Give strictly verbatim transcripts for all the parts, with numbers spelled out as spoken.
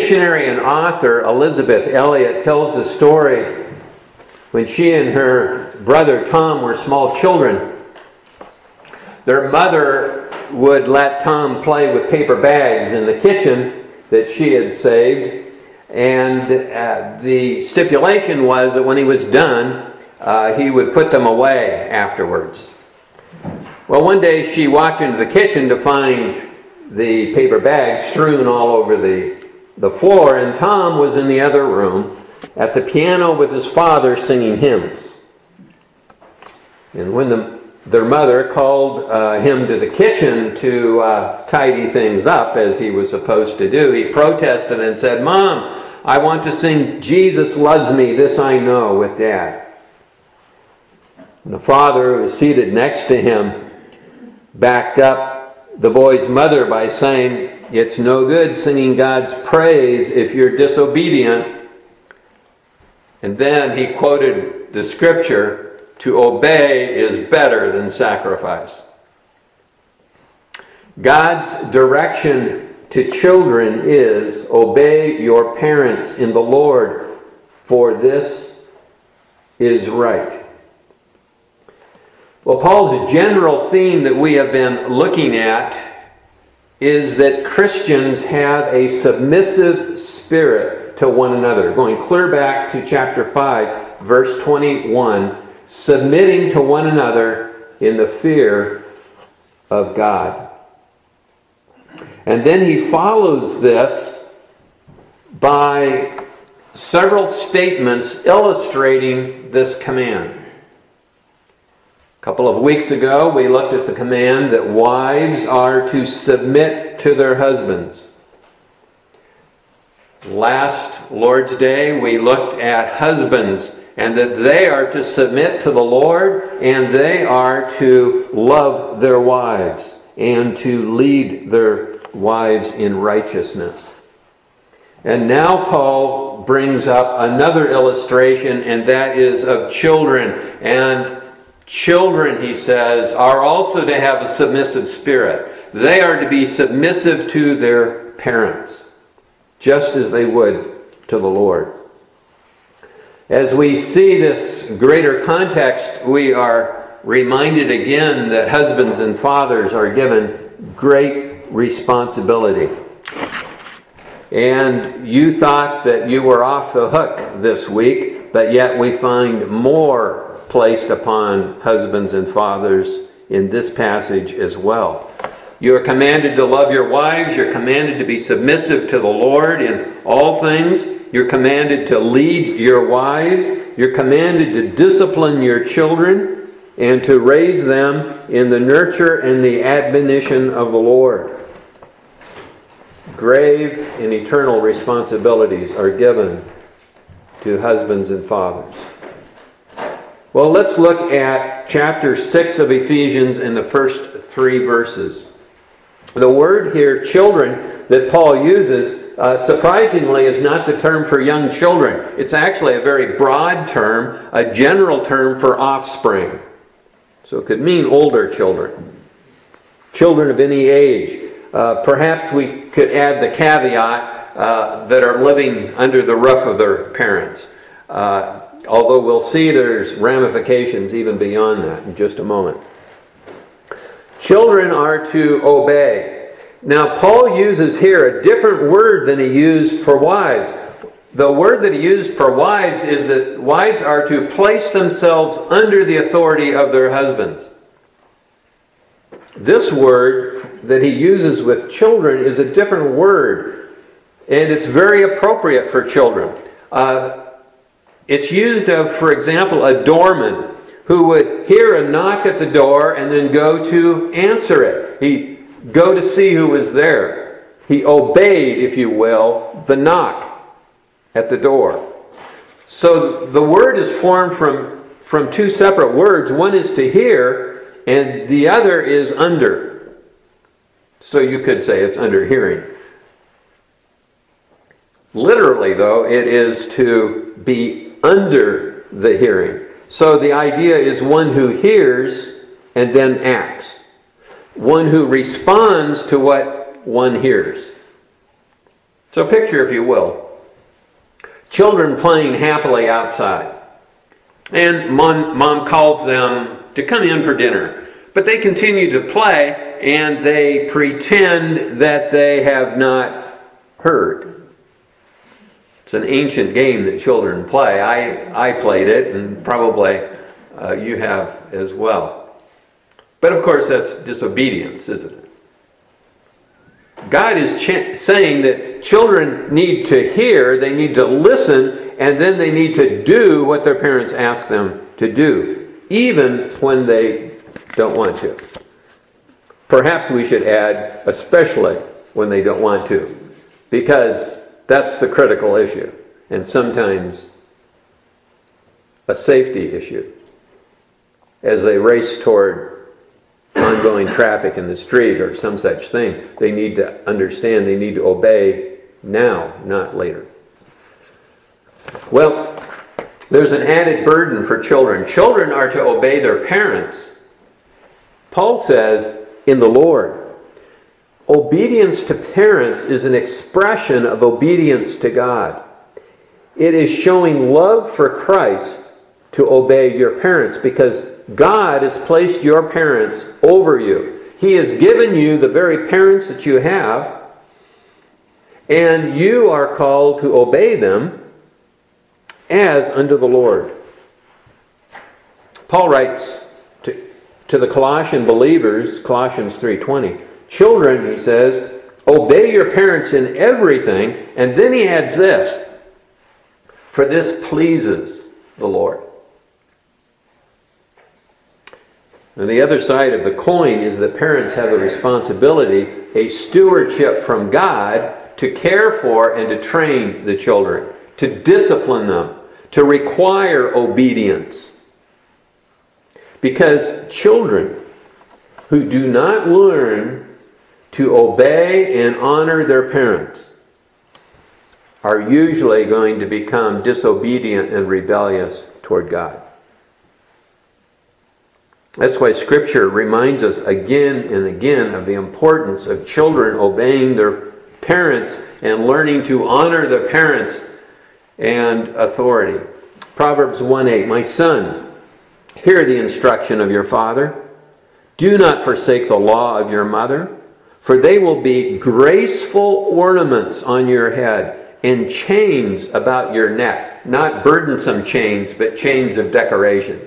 missionary and author Elizabeth Elliot tells the story when she and her brother Tom were small children. Their mother would let Tom play with paper bags in the kitchen that she had saved, and uh, the stipulation was that when he was done, uh, he would put them away afterwards. Well, one day she walked into the kitchen to find the paper bags strewn all over the, the floor, and Tom was in the other room at the piano with his father singing hymns. And when the, their mother called uh, him to the kitchen to uh, tidy things up as he was supposed to do, he protested and said, "Mom, I want to sing 'Jesus Loves Me, This I Know' with Dad." And the father, who was seated next to him, backed up the boy's mother by saying, "It's no good singing God's praise if you're disobedient." And then he quoted the scripture, "To obey is better than sacrifice." God's direction to children is, obey your parents in the Lord, for this is right. Well, Paul's general theme that we have been looking at is that Christians have a submissive spirit to one another. Going clear back to chapter five, verse twenty-one, submitting to one another in the fear of God. And then he follows this by several statements illustrating this command. A couple of weeks ago, we looked at the command that wives are to submit to their husbands. Last Lord's Day, we looked at husbands and that they are to submit to the Lord and they are to love their wives and to lead their wives in righteousness. And now Paul brings up another illustration, and that is of children. And children, he says, are also to have a submissive spirit. They are to be submissive to their parents, just as they would to the Lord. As we see this greater context, we are reminded again that husbands and fathers are given great responsibility. And you thought that you were off the hook this week, but yet we find more placed upon husbands and fathers in this passage as well. You are commanded to love your wives. You're commanded to be submissive to the Lord in all things. You're commanded to lead your wives. You're commanded to discipline your children and to raise them in the nurture and the admonition of the Lord. Grave and eternal responsibilities are given to husbands and fathers. Well, let's look at chapter six of Ephesians in the first three verses. The word here, children, that Paul uses, uh, surprisingly, is not the term for young children. It's actually a very broad term, a general term for offspring. So it could mean older children, children of any age. Uh, perhaps we could add the caveat uh, that are living under the roof of their parents. Uh, although we'll see there's ramifications even beyond that in just a moment. Children are to obey. Now, Paul uses here a different word than he used for wives. The word that he used for wives is that wives are to place themselves under the authority of their husbands. This word that he uses with children is a different word, and it's very appropriate for children. Uh, it's used of, for example, a doorman who would hear a knock at the door and then go to answer it. He'd go to see who was there. He obeyed, if you will, the knock at the door. So the word is formed from, from two separate words. One is to hear, and the other is under. So you could say it's under hearing. Literally, though, it is to be under the hearing. So the idea is one who hears and then acts. One who responds to what one hears. So picture, if you will, children playing happily outside. And mom, mom calls them to come in for dinner. But they continue to play, and they pretend that they have not heard. It's an ancient game that children play. I, I played it, and probably uh, you have as well. But of course, that's disobedience, isn't it? God is ch- saying that children need to hear, they need to listen, and then they need to do what their parents ask them to do, even when they don't want to. Perhaps we should add, especially when they don't want to, because that's the critical issue, and sometimes a safety issue. As they race toward ongoing traffic in the street or some such thing, they need to understand, they need to obey now, not later. Well, there's an added burden for children. Children are to obey their parents. Paul says, in the Lord. Obedience to parents is an expression of obedience to God. It is showing love for Christ to obey your parents, because God has placed your parents over you. He has given you the very parents that you have, and you are called to obey them as unto the Lord. Paul writes to, to the Colossian believers, Colossians three twenty, children, he says, obey your parents in everything, and then he adds this, for this pleases the Lord. And the other side of the coin is that parents have a responsibility, a stewardship from God to care for and to train the children, to discipline them, to require obedience. Because children who do not learn to obey and honor their parents are usually going to become disobedient and rebellious toward God. That's why Scripture reminds us again and again of the importance of children obeying their parents and learning to honor their parents and authority. Proverbs one eight, my son, hear the instruction of your father. Do not forsake the law of your mother, for they will be graceful ornaments on your head and chains about your neck. Not burdensome chains, but chains of decoration.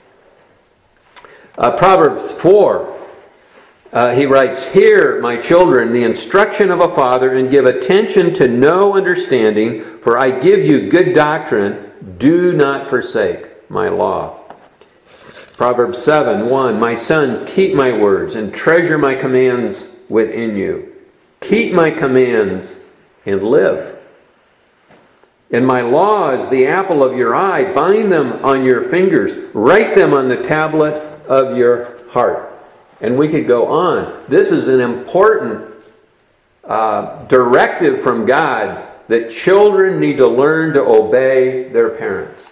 Uh, Proverbs four, uh, he writes, hear, my children, the instruction of a father, and give attention to no understanding, for I give you good doctrine. Do not forsake my law. Proverbs seven one, my son, keep my words and treasure my commands within you. Keep my commands and live. And my law is the apple of your eye. Bind them on your fingers. Write them on the tablet of your heart. And we could go on. This is an important uh, directive from God that children need to learn to obey their parents.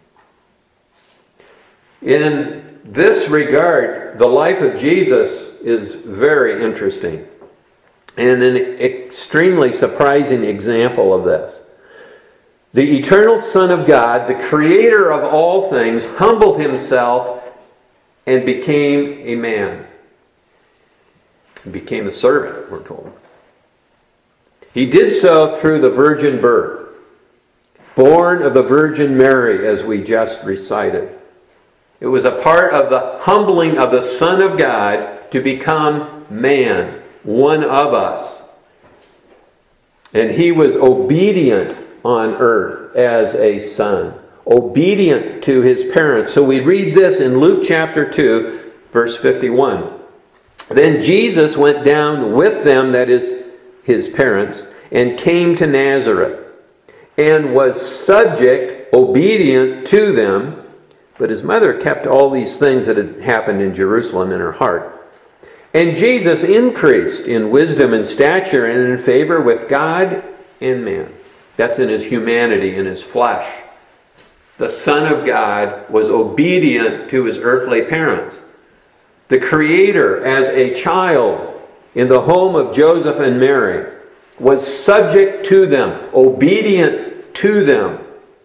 In this regard, the life of Jesus is very interesting and an extremely surprising example of this. The eternal Son of God, the creator of all things, humbled himself and became a man. He became a servant, we're told. He did so through the virgin birth, born of the Virgin Mary, as we just recited. It was a part of the humbling of the Son of God to become man, one of us. And he was obedient on earth as a son, obedient to his parents. So we read this in Luke chapter two, verse fifty-one. Then Jesus went down with them, that is, his parents, and came to Nazareth, and was subject, obedient to them. But his mother kept all these things that had happened in Jerusalem in her heart. And Jesus increased in wisdom and stature and in favor with God and man. That's in his humanity, in his flesh. The Son of God was obedient to his earthly parents. The Creator, as a child in the home of Joseph and Mary, was subject to them, obedient to them.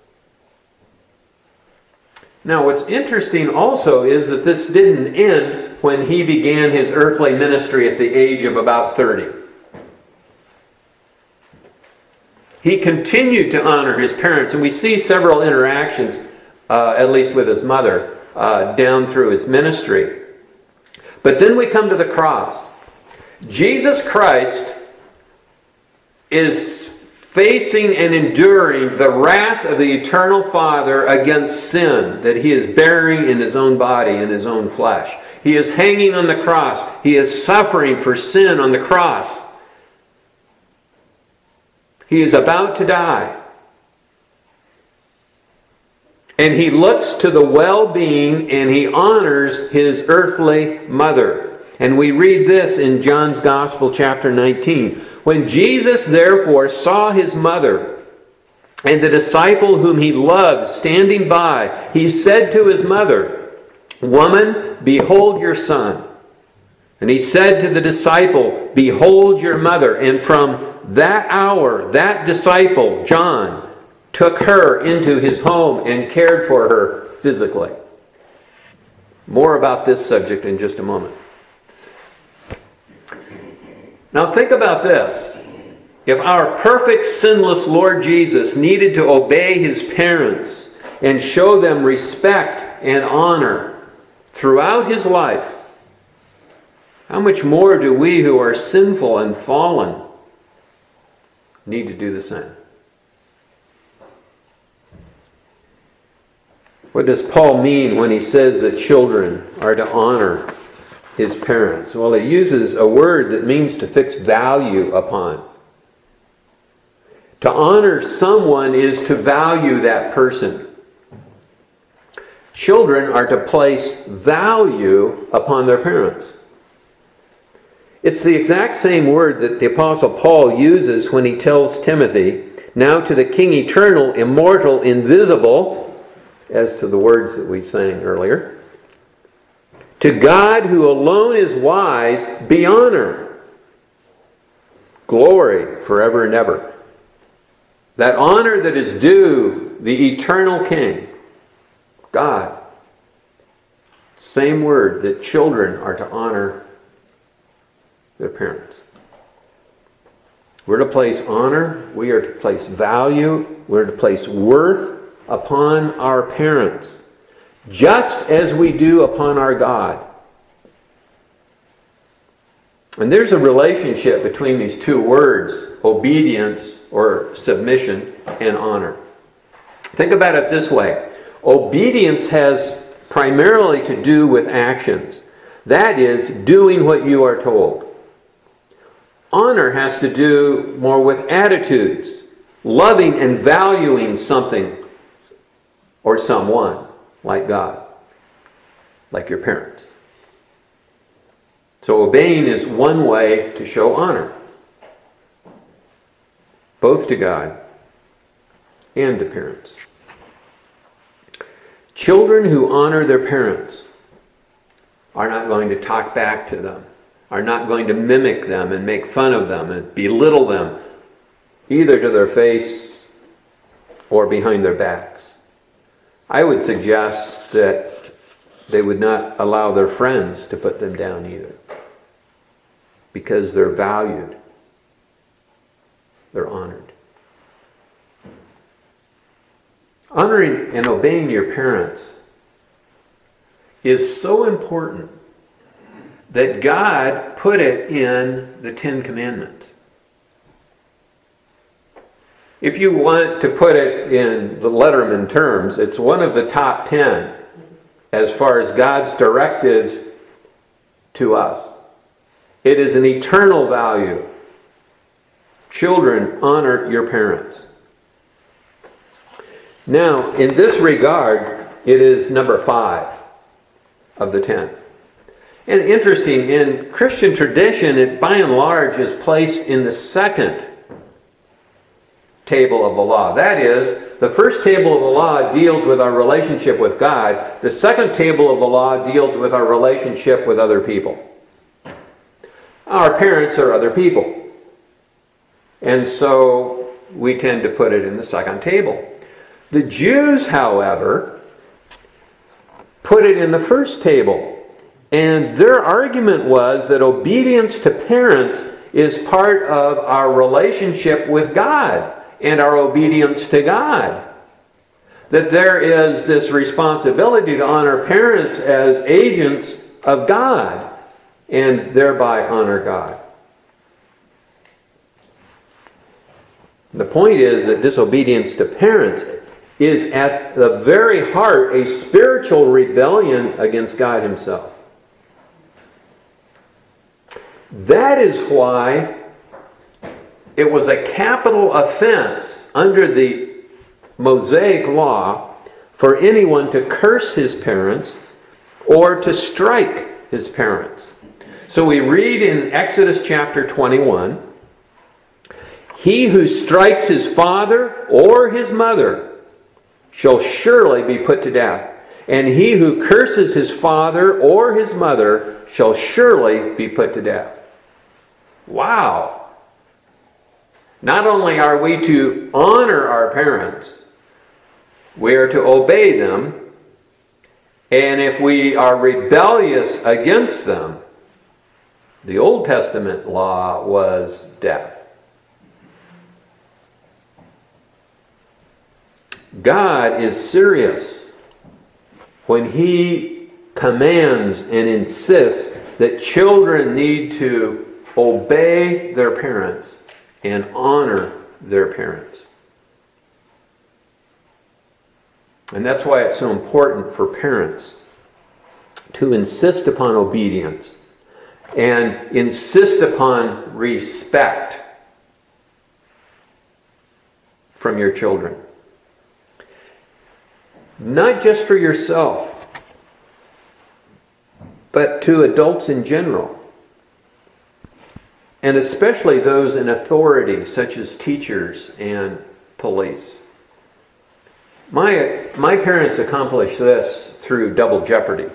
Now, what's interesting also is that this didn't end when he began his earthly ministry at the age of about thirty. He continued to honor his parents, and we see several interactions, uh, at least with his mother, uh, down through his ministry. But then we come to the cross. Jesus Christ is facing and enduring the wrath of the eternal Father against sin that he is bearing in his own body, in his own flesh. He is hanging on the cross. He is suffering for sin on the cross. He is about to die. And he looks to the well-being and he honors his earthly mother. And we read this in John's Gospel, chapter nineteen. When Jesus therefore saw his mother and the disciple whom he loved standing by, he said to his mother, "Woman, behold your son." And he said to the disciple, "Behold your mother." And from that hour, that disciple, John, took her into his home and cared for her physically. More about this subject in just a moment. Now think about this. If our perfect, sinless Lord Jesus needed to obey his parents and show them respect and honor throughout his life, how much more do we who are sinful and fallen need to do the same? What does Paul mean when he says that children are to honor his parents? Well, he uses a word that means to fix value upon. To honor someone is to value that person. Children are to place value upon their parents. It's the exact same word that the Apostle Paul uses when he tells Timothy, "Now to the King eternal, immortal, invisible," as to the words that we sang earlier, "to God who alone is wise, be honor, glory forever and ever." That honor that is due the eternal King, God. Same word that children are to honor their parents. We're to place honor, we are to place value, we're to place worth upon our parents, just as we do upon our God. And there's a relationship between these two words, obedience or submission and honor. Think about it this way. Obedience has primarily to do with actions. That is, doing what you are told. Honor has to do more with attitudes, loving and valuing something or someone, like God, like your parents. So obeying is one way to show honor, both to God and to parents. Children who honor their parents are not going to talk back to them, are not going to mimic them and make fun of them and belittle them, either to their face or behind their backs. I would suggest that they would not allow their friends to put them down either, because they're valued, they're honored. Honoring and obeying your parents is so important that God put it in the Ten Commandments. If you want to put it in the Letterman terms, it's one of the top ten as far as God's directives to us. It is an eternal value. Children, honor your parents. Now, in this regard, it is number five of the ten. And interesting, in Christian tradition, it by and large is placed in the second table of the law. That is, the first table of the law deals with our relationship with God. The second table of the law deals with our relationship with other people. Our parents are other people. And so we tend to put it in the second table. The Jews, however, put it in the first table. And their argument was that obedience to parents is part of our relationship with God and our obedience to God. That there is this responsibility to honor parents as agents of God and thereby honor God. The point is that disobedience to parents is at the very heart a spiritual rebellion against God Himself. That is why it was a capital offense under the Mosaic law for anyone to curse his parents or to strike his parents. So we read in Exodus chapter twenty-one, "He who strikes his father or his mother shall surely be put to death, and he who curses his father or his mother shall surely be put to death." Wow! Not only are we to honor our parents, we are to obey them, and if we are rebellious against them, the Old Testament law was death. God is serious when He commands and insists that children need to obey their parents and honor their parents. And that's why it's so important for parents to insist upon obedience and insist upon respect from your children. Not just for yourself, but to adults in general. And especially those in authority, such as teachers and police. My, my parents accomplished this through double jeopardy.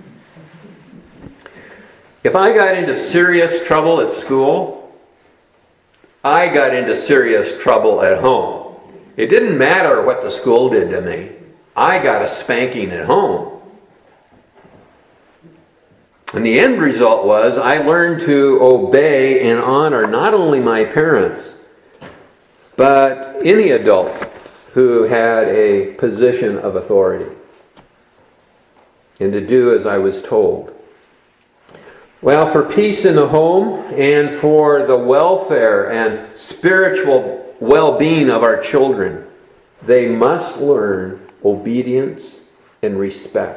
If I got into serious trouble at school, I got into serious trouble at home. It didn't matter what the school did to me. I got a spanking at home. And the end result was I learned to obey and honor not only my parents, but any adult who had a position of authority, and to do as I was told. Well, for peace in the home and for the welfare and spiritual well-being of our children, they must learn obedience and respect.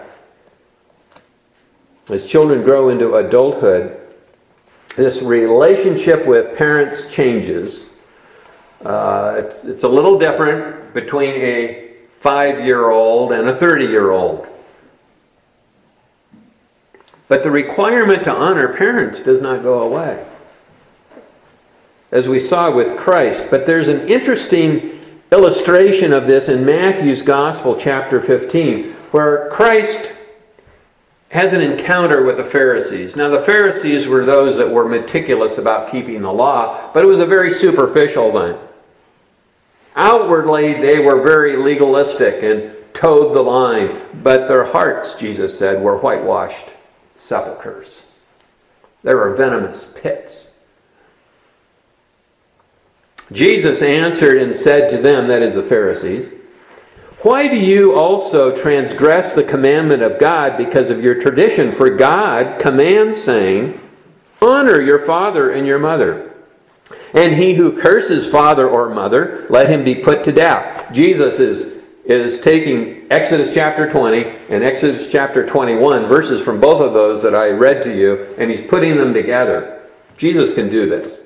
As children grow into adulthood, this relationship with parents changes. Uh, it's, it's a little different between a five-year-old and a thirty-year-old. But the requirement to honor parents does not go away, as we saw with Christ. But there's an interesting illustration of this in Matthew's Gospel, chapter fifteen, where Christ has an encounter with the Pharisees. Now, the Pharisees were those that were meticulous about keeping the law, but it was a very superficial one. Outwardly, they were very legalistic and towed the line, but their hearts, Jesus said, were whitewashed sepulchres. They were venomous pits. Jesus answered and said to them, that is the Pharisees, "Why do you also transgress the commandment of God because of your tradition? For God commands, saying, 'Honor your father and your mother. And he who curses father or mother, let him be put to death.'" Jesus is, is taking Exodus chapter twenty and Exodus chapter twenty-one, verses from both of those that I read to you, and he's putting them together. Jesus can do this.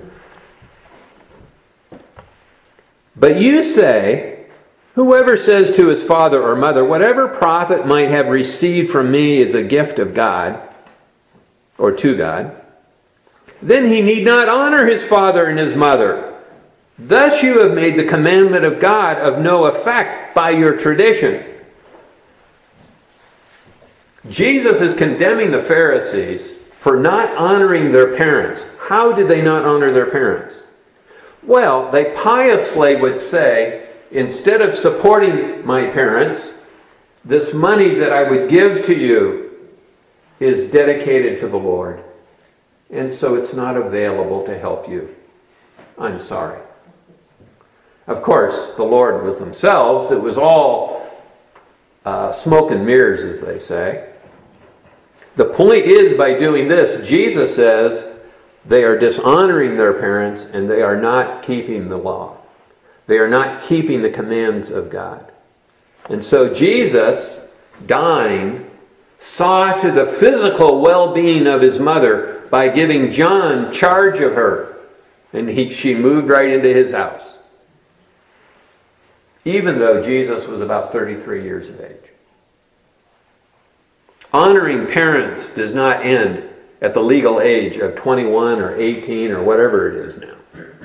"But you say, 'Whoever says to his father or mother, whatever profit might have received from me is a gift of God,' or to God, 'then he need not honor his father and his mother. Thus you have made the commandment of God of no effect by your tradition.'" Jesus is condemning the Pharisees for not honoring their parents. How did they not honor their parents? Well, they piously would say, instead of supporting my parents, this money that I would give to you is dedicated to the Lord. And so it's not available to help you. I'm sorry. Of course, the Lord was themselves. It was all uh, smoke and mirrors, as they say. The point is, by doing this, Jesus says they are dishonoring their parents and they are not keeping the law. They are not keeping the commands of God. And so Jesus, dying, saw to the physical well-being of his mother by giving John charge of her. And he, she moved right into his house. Even though Jesus was about thirty-three years of age. Honoring parents does not end at the legal age of twenty-one or eighteen or whatever it is now.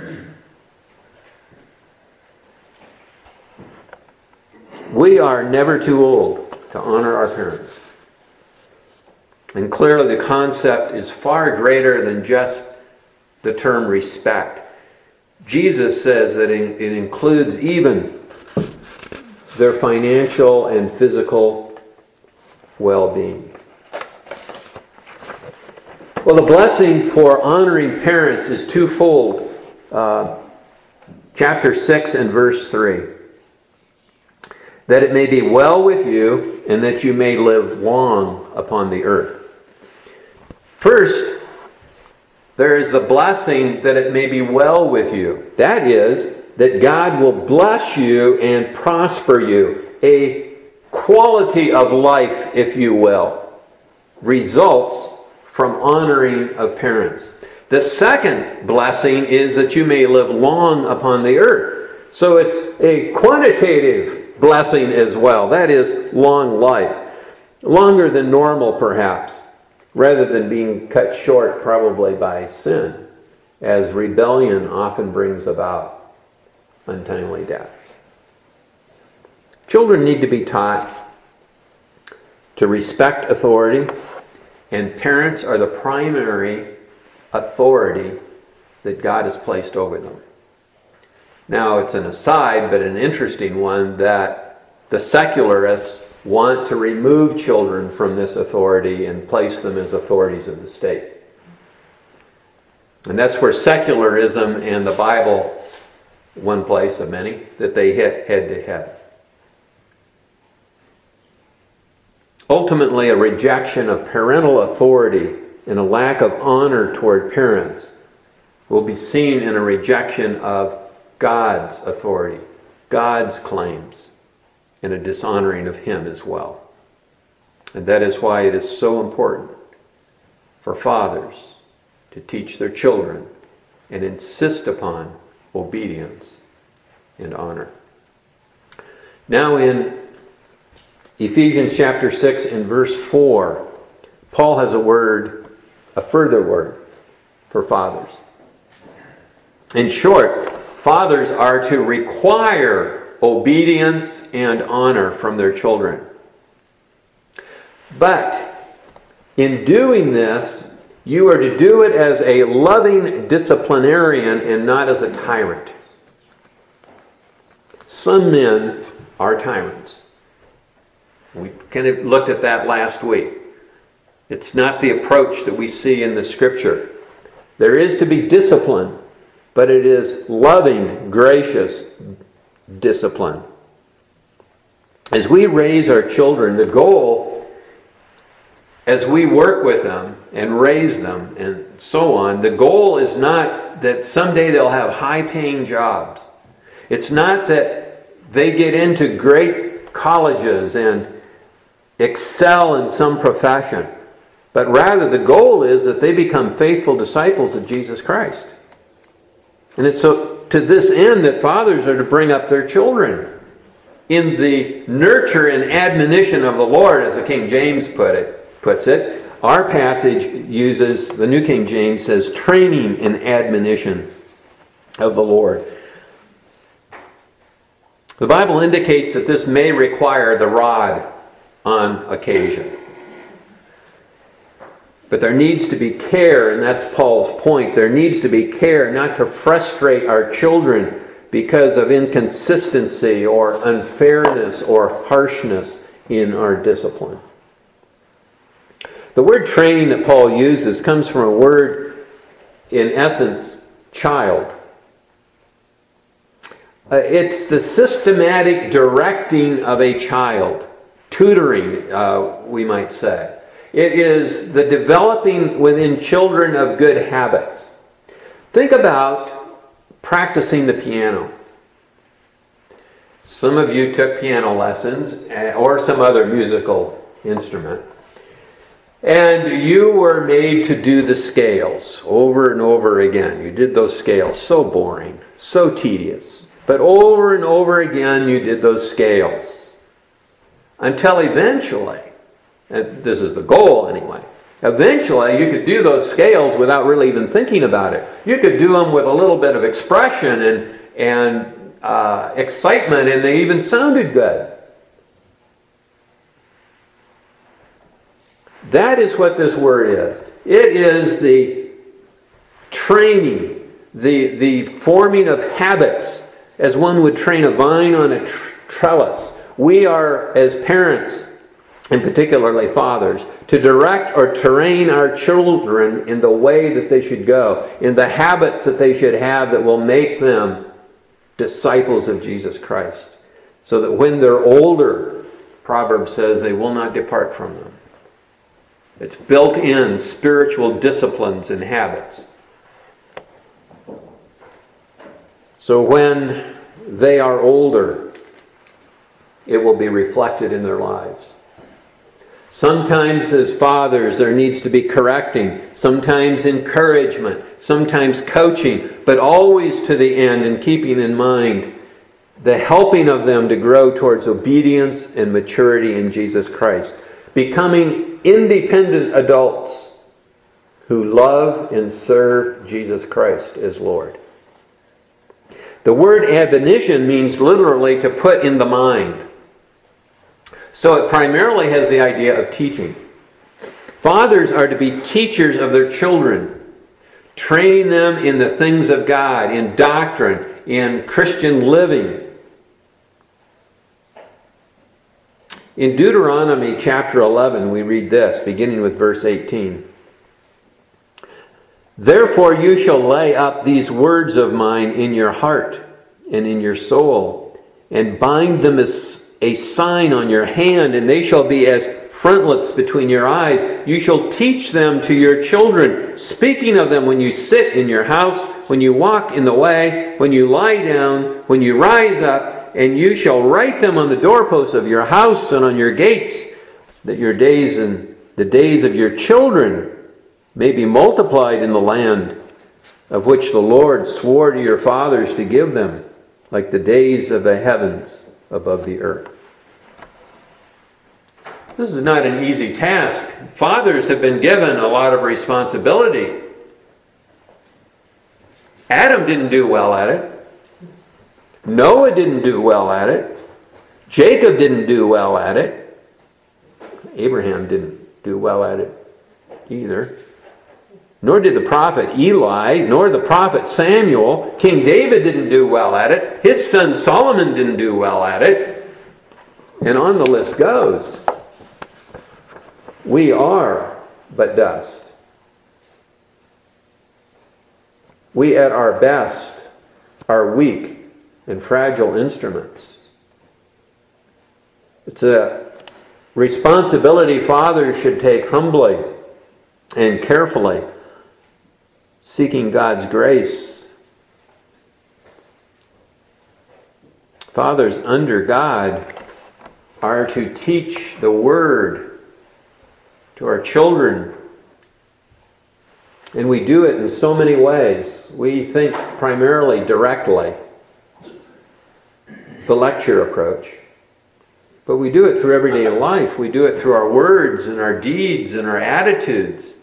We are never too old to honor our parents. And clearly the concept is far greater than just the term respect. Jesus says that it includes even their financial and physical well-being. Well, the blessing for honoring parents is twofold. Uh, chapter six and verse three. That it may be well with you and that you may live long upon the earth. First, there is the blessing that it may be well with you. That is, that God will bless you and prosper you. A quality of life, if you will, results from honoring of parents. The second blessing is that you may live long upon the earth. So it's a quantitative blessing as well. That is long life. Longer than normal, perhaps, rather than being cut short probably by sin, as rebellion often brings about untimely death. Children need to be taught to respect authority, and parents are the primary authority that God has placed over them. Now, it's an aside, but an interesting one, that the secularists want to remove children from this authority and place them as authorities of the state. And that's where secularism and the Bible, one place of many, that they hit head to head. Ultimately, a rejection of parental authority and a lack of honor toward parents will be seen in a rejection of God's authority, God's claims, and a dishonoring of Him as well. And that is why it is so important for fathers to teach their children and insist upon obedience and honor. Now in Ephesians chapter six and verse four, Paul has a word, a further word for fathers. In short, fathers are to require obedience and honor from their children. But in doing this, you are to do it as a loving disciplinarian and not as a tyrant. Some men are tyrants. We kind of looked at that last week. It's not the approach that we see in the Scripture. There is to be discipline, but it is loving, gracious discipline. As we raise our children, the goal, as we work with them and raise them and so on, the goal is not that someday they'll have high-paying jobs. It's not that they get into great colleges and excel in some profession, but rather the goal is that they become faithful disciples of Jesus Christ. And it's so to this end that fathers are to bring up their children in the nurture and admonition of the Lord, as the King James put it, puts it. Our passage uses, the New King James says, training and admonition of the Lord. The Bible indicates that this may require the rod on occasion. But there needs to be care, and that's Paul's point. There needs to be care not to frustrate our children because of inconsistency or unfairness or harshness in our discipline. The word training that Paul uses comes from a word, in essence, child. Uh, it's the systematic directing of a child. Tutoring, uh, we might say. It is the developing within children of good habits. Think about practicing the piano. Some of you took piano lessons or some other musical instrument. And you were made to do the scales over and over again. You did those scales. So boring, so tedious. But over and over again you did those scales. Until eventually, and this is the goal anyway, eventually you could do those scales without really even thinking about it. You could do them with a little bit of expression and, and uh, excitement, and they even sounded good. That is what this word is. It is the training, the, the forming of habits, as one would train a vine on a tr- trellis. We are, as parents, and particularly fathers, to direct or train our children in the way that they should go, in the habits that they should have that will make them disciples of Jesus Christ. So that when they're older, Proverbs says, they will not depart from them. It's built-in spiritual disciplines and habits. So when they are older, it will be reflected in their lives. Sometimes as fathers there needs to be correcting, sometimes encouragement, sometimes coaching, but always to the end and keeping in mind the helping of them to grow towards obedience and maturity in Jesus Christ. Becoming independent adults who love and serve Jesus Christ as Lord. The word admonition means literally to put in the mind. So it primarily has the idea of teaching. Fathers are to be teachers of their children, training them in the things of God, in doctrine, in Christian living. In Deuteronomy chapter eleven, we read this, beginning with verse eighteen. Therefore you shall lay up these words of mine in your heart and in your soul, and bind them as a sign on your hand, and they shall be as frontlets between your eyes. You shall teach them to your children, speaking of them when you sit in your house, when you walk in the way, when you lie down, when you rise up, and you shall write them on the doorposts of your house and on your gates, that your days and the days of your children may be multiplied in the land of which the Lord swore to your fathers to give them, like the days of the heavens above the earth. This is not an easy task. Fathers have been given a lot of responsibility. Adam didn't do well at it. Noah didn't do well at it. Jacob didn't do well at it. Abraham didn't do well at it either. Nor did the prophet Eli, nor the prophet Samuel. King David didn't do well at it. His son Solomon didn't do well at it. And on the list goes. We are but dust. We at our best are weak and fragile instruments. It's a responsibility fathers should take humbly and carefully, seeking God's grace. Fathers under God are to teach the Word to our children. And we do it in so many ways. We think primarily directly, the lecture approach. But we do it through everyday life. We do it through our words and our deeds and our attitudes.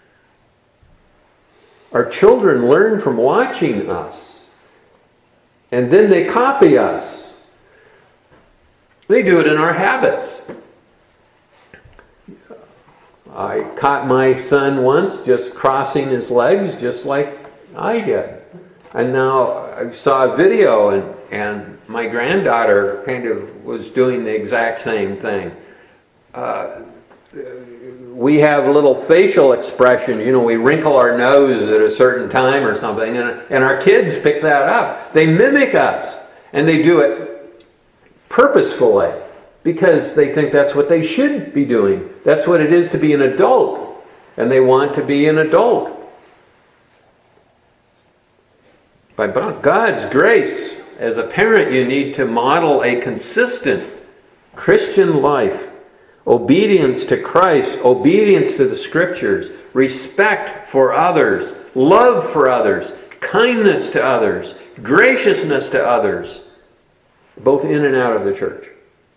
Our children learn from watching us. And then they copy us. They do it in our habits. I caught my son once just crossing his legs just like I did. And now I saw a video and, and my granddaughter kind of was doing the exact same thing. Uh, we have a little facial expression, you know, we wrinkle our nose at a certain time or something, and, and our kids pick that up. They mimic us, and they do it purposefully because they think that's what they should be doing. That's what it is to be an adult, and they want to be an adult. By God's grace, as a parent, you need to model a consistent Christian life. Obedience to Christ, obedience to the Scriptures, respect for others, love for others, kindness to others, graciousness to others, both in and out of the church.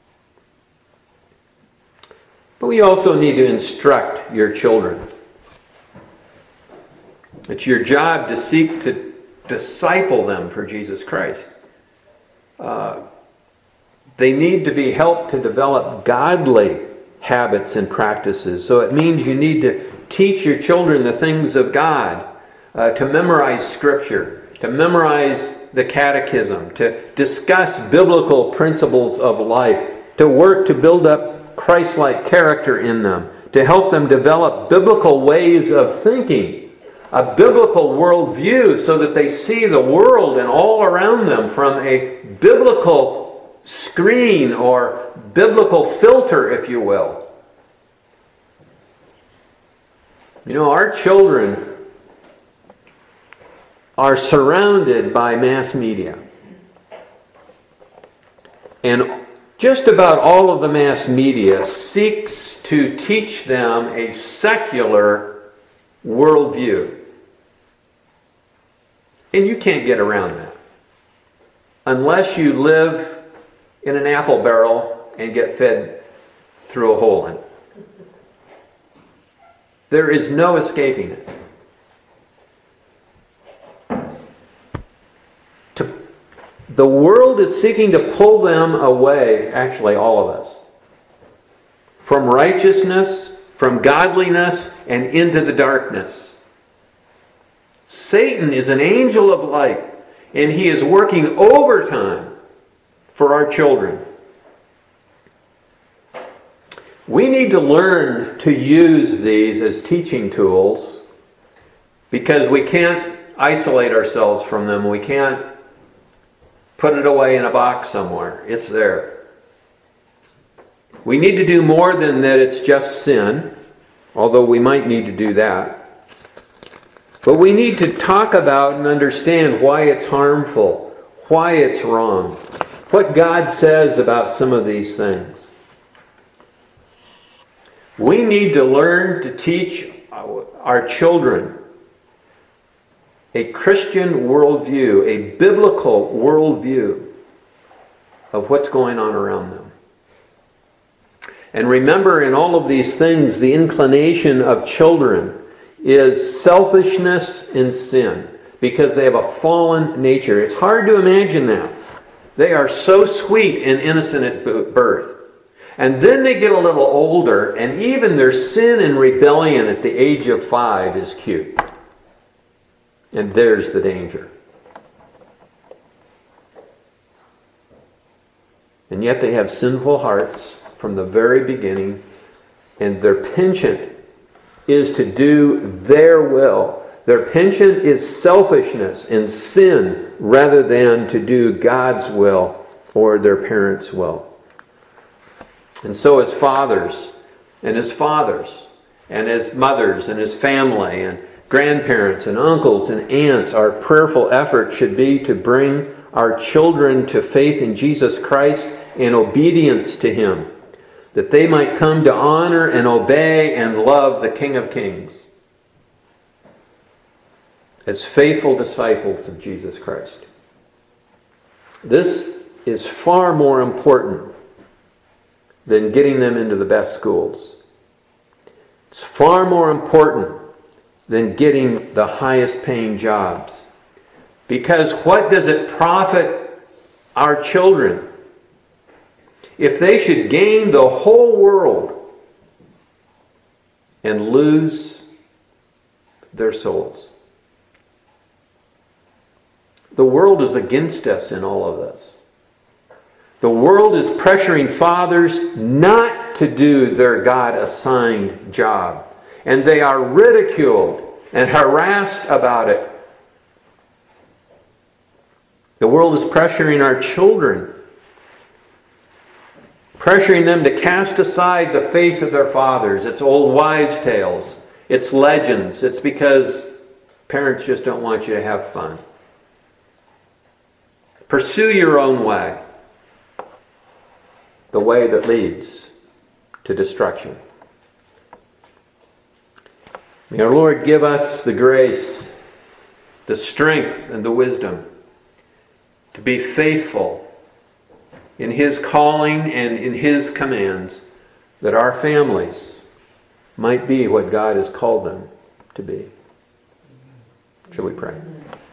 But we also need to instruct your children. It's your job to seek to disciple them for Jesus Christ. Uh, they need to be helped to develop godly habits and practices. So it means you need to teach your children the things of God, uh, to memorize Scripture, to memorize the catechism, to discuss biblical principles of life, to work to build up Christ-like character in them, to help them develop biblical ways of thinking, a biblical worldview so that they see the world and all around them from a biblical screen or biblical filter, if you will. You know, our children are surrounded by mass media. And just about all of the mass media seeks to teach them a secular worldview. And you can't get around that unless you live in an apple barrel and get fed through a hole in it. There is no escaping it. To, the world is seeking to pull them away, actually all of us, from righteousness, from godliness, and into the darkness. Satan is an angel of light, and he is working overtime for our children. We need to learn to use these as teaching tools because we can't isolate ourselves from them. We can't put it away in a box somewhere. It's there. We need to do more than that it's just sin, although we might need to do that. But we need to talk about and understand why it's harmful, why it's wrong, what God says about some of these things. We need to learn to teach our children a Christian worldview, a biblical worldview of what's going on around them. And remember, in all of these things, the inclination of children is selfishness and sin because they have a fallen nature. It's hard to imagine that. They are so sweet and innocent at birth. And then they get a little older, and even their sin and rebellion at the age of five is cute. And there's the danger. And yet they have sinful hearts from the very beginning, and their penchant is to do their will. Their penchant is selfishness and sin rather than to do God's will or their parents' will. And so as fathers and as fathers and as mothers and as family and grandparents and uncles and aunts, our prayerful effort should be to bring our children to faith in Jesus Christ and obedience to Him, that they might come to honor and obey and love the King of Kings as faithful disciples of Jesus Christ. This is far more important than getting them into the best schools. It's far more important than getting the highest paying jobs. Because what does it profit our children if they should gain the whole world and lose their souls. The world is against us in all of this. The world is pressuring fathers not to do their God-assigned job. And they are ridiculed and harassed about it. The world is pressuring our children, pressuring them to cast aside the faith of their fathers. It's old wives' tales. It's legends. It's because parents just don't want you to have fun. Pursue your own way, the way that leads to destruction. May our Lord give us the grace, the strength, and the wisdom to be faithful in His calling and in His commands, that our families might be what God has called them to be. Shall we pray?